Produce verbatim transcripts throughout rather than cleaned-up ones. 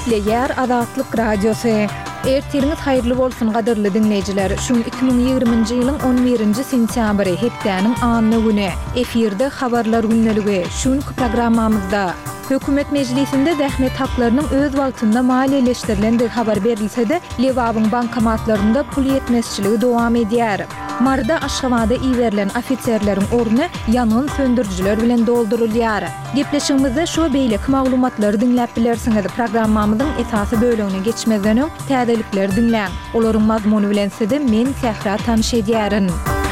Ýer Azatlyk Radiosu. Ertiriniz hayırlı bolsun gadyrly dinleyijiler. Şu iki bin ýygrymynjy ýylyň on birinji sentýabry hepdeniň anyny güni. Efirde habarlar günneligi. Şuňky programmamyzda Hökümet Meclisinde zähmet haklarynyň öz wagtynda maliýeleşdirilen habar berilse-de, Lewabyň bankomatlarynda pul ýetmezçiligi dowam edýär. Marda Aşgabatda iýerilen ofitserleriň orny ýanyň söndürjiler bilen doldurulýar. Gepleşigimizde şu beýleki maglumatlary dinläp bilersiňiz. Programmamyzyň esasy bölegine geçmezden öň täzelikleri dinläň. Olaryň mazmuny bilen-de men Sähra tanyş edýärin.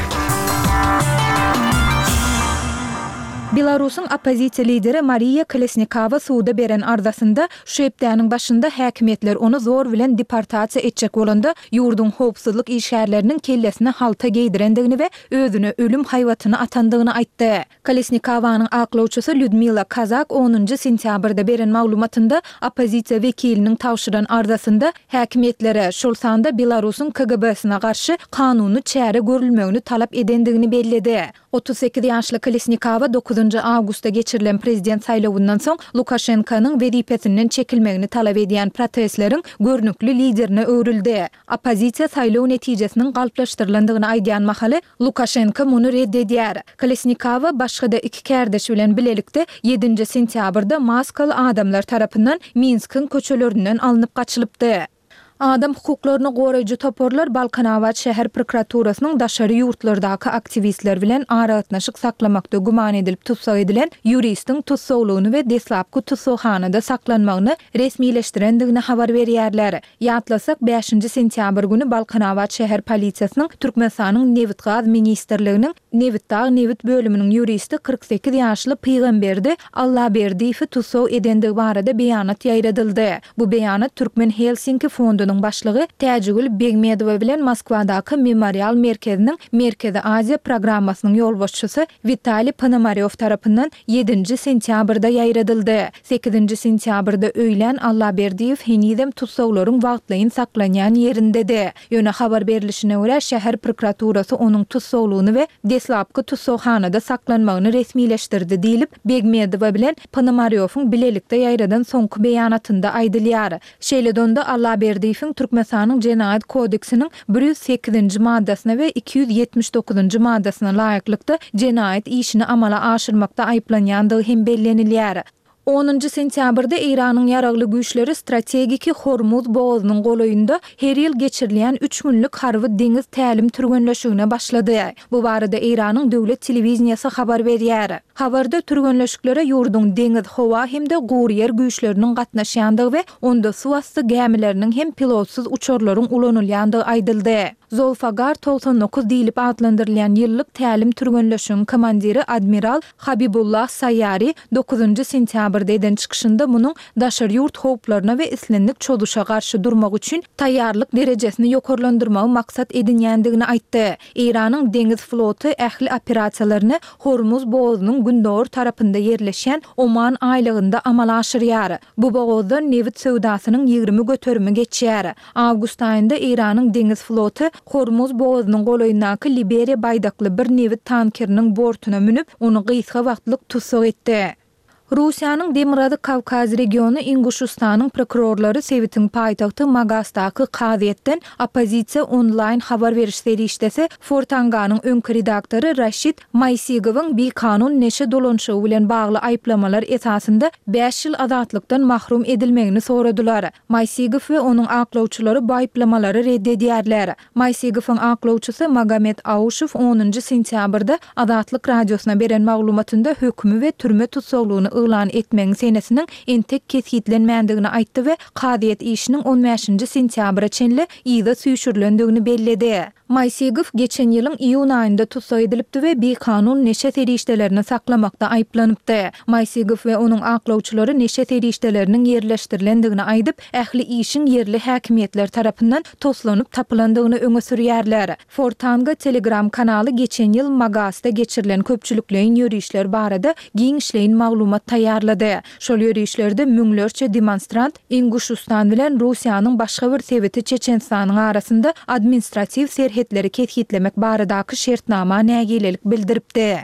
Belarusyň opozisiýa lideri Mariya Kolesnikova suwda beren ardasynda şu hepdeniň başynda häkimetler onu zor bilen deportasiýa etjek bolanda ýurdun howpsuzlyk işgärleriniň kellesine halta geydirendigini we özüne ölüm haýwatyny atandygyny aýtdy. Kolesnikowaň aklawçysy Lyudmila Kazak onunji sentýabrda beren maglumatynda opozisiýa wekiliniň tawşyran ardasynda häkimetlere şol sanda Belarusyň K G B-sine garşy kanuny çäre görülmegini talap edendigini belledi. otuz sekiz ýaşly Kolesnikowa dokuzunji awgustda geçirilen prezident saýlawyndan soň Lukashenkanyň wedipetinden çekilmegini talap edýän protestleriň görnükli liderine öwrildi. Opozisiýa saýlaw netijesiniň galplaşdyrylandygyny aýdýan mahaly Lukashenko muny reddedýär. Kolesnikowa başga-da iki kärdeş bilen bilelikde ýedinji sentýabrda Moskwaly adamlar tarapyndan Minskiň köçelerinden alınıp gaçylypdy. Adam hukuklaryny goraýjy toporlar Balkanawat şäher prokuraturasynyň daşary ýurtlardaky aktivistler bilen aragatnaşyk saklamakda guman edilip tutsak edilen ýuristiň tutsaglygyny we deslapky tutsaghanada saklanmagyny resmileşdirendigini habar berýärler. Ýatlasak beşinji sentýabr güni Balkanawat şäher polisiýasynyň Türkmenistanyň Newit gaz ministrliginiň Newit dağ Newit bölüminiň ýuristi kırk sekiz ýaşly Pygamberdi Allaberdiýewi tutsag edendigi barada beýanat ýaýradyldy. Bu beýanat Türkmen Helsinki fondu başlygy Täjigül Begmedowa bilen Moskwadaky Memorial Merkeziniň Merkezi Aziýa programmasynyň ýolbaşçysy Vitali Ponomaryow tarapyndan ýedinji sentýabrda ýaýradyldy. sekizinji sentýabrda öýlen Allaberdiýew henidem tutsaglaryň wagtlaýyn saklanýan ýerindedi. Ýöne habar berilişine görä şäher prokuraturasy onuň tutsaglygyny we deslapky tutsaghanada saklanmagyny resmileşdirdi diýilip Begmedowa bilen Ponomaryowyň bilelikde ýaýradan soňky beýanatynda aýdylýar. Şeýledonda Allaberdiýew Türkmenistanyň Jenaýat kodeksiniň bir yüz sekizinji maddasyna we iki yüz ýetmiş dokuzunji maddasyna laýyklykda jenaýat işini amala aşyrmakda aýplanýandygy hem bellenilýär. onunji sentýabrda Iranyň ýaragly güýçleri strategiki Hormuz boğazynyň golaýynda her ýyl geçirilen üç günlük harby deňiz tälim türgenleşigine başlady. Bu barada Iranyň döwlet telewiziýasy habar berýär. Habarda türgenleşiklere ýurdun deňiz, howa hemde guр ýer güýçleriniň gatnaşýandygy we onda suwasty gämileriniň hem pilotsuz uçurlaryň ulanylýandygy aýdyldy. Zolfagar doksan dokuz diýilip adlandyrylýan ýyllyk tälim türgenleşiginiň komandiri Admiral Habibullah Sayyari dokuzunji sentýabrda eden çykyşynda munyň daşary ýurt howplaryna we islendik çoduşa garşy durmak üçin taýýarlyk derejesini ýokarlandyrmagy maksat edinýändigini aýtdy. Iranyň deňiz floty ähli operasiýalaryny Hormuz boğazynyň gündor tarapynda ýerleşen Oman aýlygynda amala aşyrýar. Bu boğazda newit sowdasynyň ýygrimi göterimi geçýär. Awgust aýynda Iranyň deňiz floty Hormuz boğazynyň golaýyndaky Liberiýa baýdakly bir newit tankeriniň bortuna minip onu gysga wagtlyk tutsag etdi. Russiýanyň Demirady Kawkaz regiony Inguşustanyň prokurorlary Sewitiň paýtagty Magastdaky Kaziýetden opozisiýa onlaýn habar beriş serişdesi Fortanganyň öňkü redaktory Raşid Maysigowyň bir kanun neşe dolanşygy bilen bagly aýplamalar esasynda beş ýyl azatlykdan mahrum edilmegini soradylar. Maysigow we onuň aklawçylary bu aýplamалary reddedýärler. Maysigowyň aklawçysy Magomed Awşow onunji sentýabrda Azatlyk radiosuna beren maglumatynda hökümü we türme tutsaglygyny ılan etmeň senesiniň entek kesgitlenmändigini aýtdy we Kaziýet işiniň on beşinji sentýabra çenli ýyda süýşürilendigini belledi. Maysigow geçen ýylyň iýun aýynda tutsag edilipdi we bir kanun neşe serişdelerini saklamakda aýplanypdy. Maysigow we onuň aklawçylary neşe serişdeleriniň ýerleşdirilendigini aýdyp, ähli işiň yerli häkimetler tarapyndan toslanyp tapylandygyny öňe sürýärler. Fortanga Telegram kanaly geçen ýyl Magasta geçirilen köpçülükleýin ýörüşler barada giň işleýin maglumat taýýarlady. Şol ýörüşlerde müňlerçe demonstrant Inguşustan bilen Russiýanyň başga bir seweti Çeçenistanyň arasynda administrativ serhetleri ketgitlemek baradaky şertnama nägilelik bildiripdi.